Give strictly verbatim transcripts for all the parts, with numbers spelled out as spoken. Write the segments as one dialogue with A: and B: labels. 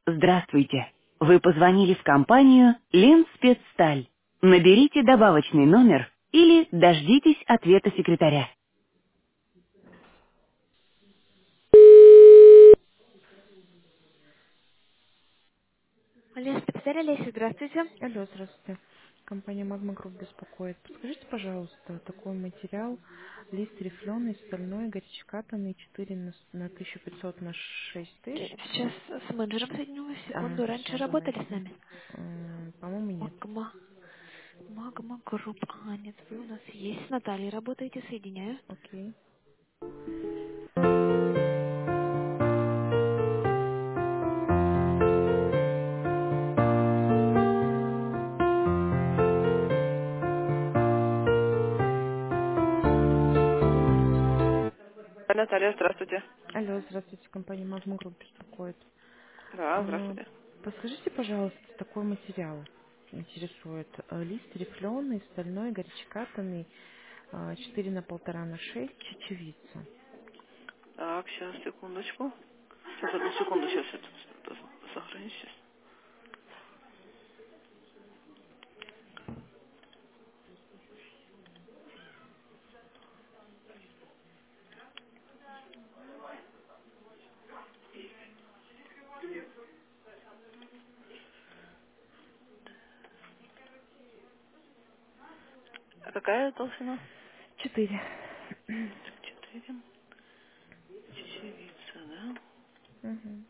A: Здравствуйте. Вы позвонили в компанию «Ленспецсталь». Наберите добавочный номер или дождитесь ответа секретаря. Алло, специаль Олеся, здравствуйте.
B: Алло, здравствуйте. Компания Магма Групп беспокоит. Подскажите, пожалуйста, такой материал, лист рифленый, стальной, горячекатанный, четыре на, с- на тысяча пятьсот на шесть тысяч.
A: Сейчас с менеджером соединилась.
B: А,
A: Секунду, раньше
B: хорошо,
A: работали с
B: давайте.
A: нами?
B: М, По-моему, нет.
A: Магма. Магма Групп. А, нет, вы у нас есть. С Натальей работаете, соединяю.
B: Окей.
C: Наталья, здравствуйте.
B: Алло, здравствуйте. Компания Магма Групп беспокоит.
C: Да,
B: А,
C: здравствуйте.
B: Подскажите, пожалуйста, такой материал интересует. А, Лист рифленый, стальной, горячекатанный, а, четыре на полтора на шесть, чечевица.
C: Так, сейчас, секундочку. Сейчас, одну секунду, сейчас это сохраню сейчас. А какая толщина?
B: Четыре.
C: Четыре. Чечевица, да?
B: Мгм.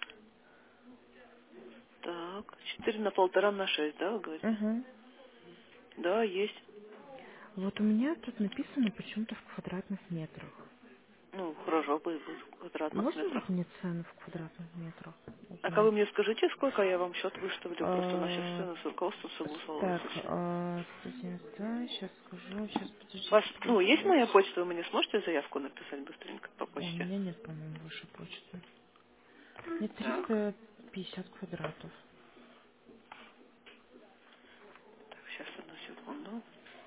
C: Так, четыре на полтора на шесть, да, вы говорите?
B: Мгм.
C: Да, есть.
B: Вот у меня тут написано почему-то в квадратных метрах.
C: Ну, хорошо, будет в квадратных
B: Можно
C: метрах.
B: вот мне цену в квадратных метрах
C: А
B: узнать?
C: вы мне скажите, сколько я вам счет выставлю? Просто у нас сейчас
B: А,
C: цены с руководством
B: так,
C: согласовываются все.
B: а, сто семьдесят два, сейчас скажу, сейчас,
C: У вас,
B: подождите,
C: ну, есть моя
B: тридцать.
C: почта, вы мне сможете заявку написать быстренько по
B: О, у
C: почте?
B: меня нет, по-моему, вашей почты. Нет,
C: Так,
B: триста пятьдесят квадратов.
C: так, сейчас, одну секунду.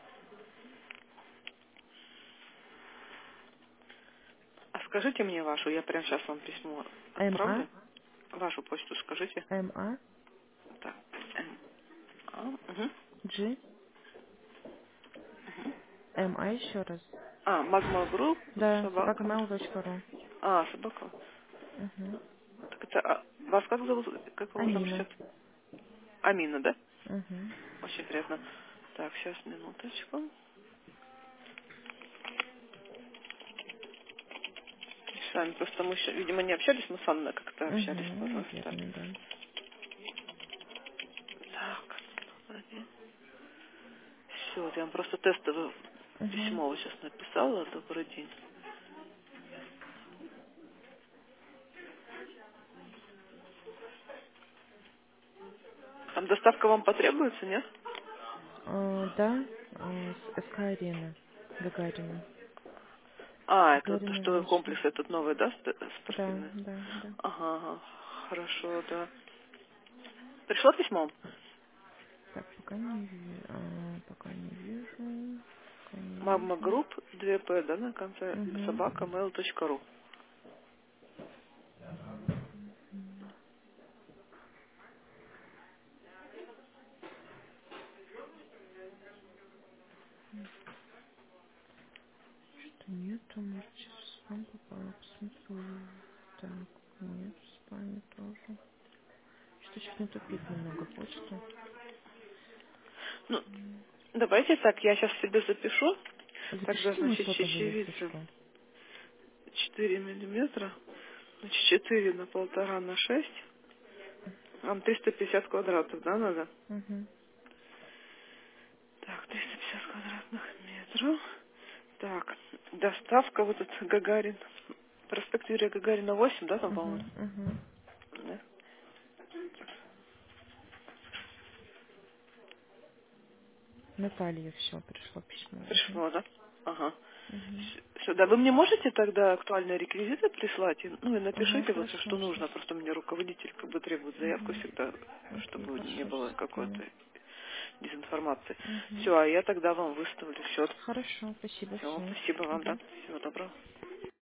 C: А скажите мне вашу, я прямо сейчас вам письмо
B: МА,
C: отправлю. Вашу почту скажите.
B: МА,
C: Так, М, А, угу.
B: G, МА еще раз.
C: А, Магма Групп,
B: Да, собака
C: собака.
B: mail точка ру.
C: А, собака.
B: Угу.
C: Так это, а, вас как зовут, как вы там
B: Амина.
C: счет? Амина, да?
B: Угу.
C: Очень приятно. Так, сейчас, минуточку. С вами просто мы еще, видимо, не общались, мы с Анной как-то общались
B: Угу,
C: пару раз. Так,
B: наверное, да.
C: так, все, я вам просто тестовое
B: Угу.
C: письмо вот сейчас написала. Добрый день. Там доставка вам потребуется, нет?
B: А, да, а, с СК-арена Гагарина.
C: А, это вот то,
B: Гагарина
C: что
B: восемь.
C: комплекс этот новый, да, ст-
B: Да,
C: спортивный?
B: да, да.
C: Ага, ага, хорошо, да. Пришло письмо?
B: Так, пока не вижу. А, пока не вижу. Пока не
C: Магма
B: вижу.
C: Групп, два п, да, на конце,
B: Угу.
C: собака, mail точка ру.
B: Что нету, может сейчас в спам попало, посмотрю. Так, нет, в спаме тоже. Что сейчас не тупит немного почта.
C: Ну, давайте так, я сейчас себе запишу. Тогда,
B: Запишите мой
C: значит,
B: сотовый, если
C: чечевица
B: что.
C: четыре миллиметра, значит, четыре на полтора на шесть. Вам триста пятьдесят квадратов, да, надо?
B: Угу.
C: Так, триста пятьдесят квадратных метров. Так, доставка вот этот Гагарин. Проспект Юрия Гагарина восемь, да, там,
B: Угу.
C: по-моему?
B: Угу.
C: Да.
B: Наталья, все, пришло письмо. Угу.
C: Пришло, да? Ага.
B: Угу.
C: С- Сюда. Вы мне можете тогда актуальные реквизиты прислать? И, ну и
B: Ага,
C: напишите вот всё,
B: хорошо,
C: что нужно.
B: сейчас.
C: Просто мне руководитель как бы требует заявку
B: Угу.
C: всегда,
B: Окей,
C: чтобы не
B: хорошо,
C: было
B: сейчас скину.
C: какой-то дезинформации.
B: Угу.
C: Все, а я тогда вам выставлю счет.
B: Хорошо, спасибо
C: Все,
B: всем.
C: спасибо вам,
B: Угу.
C: да. Всего доброго.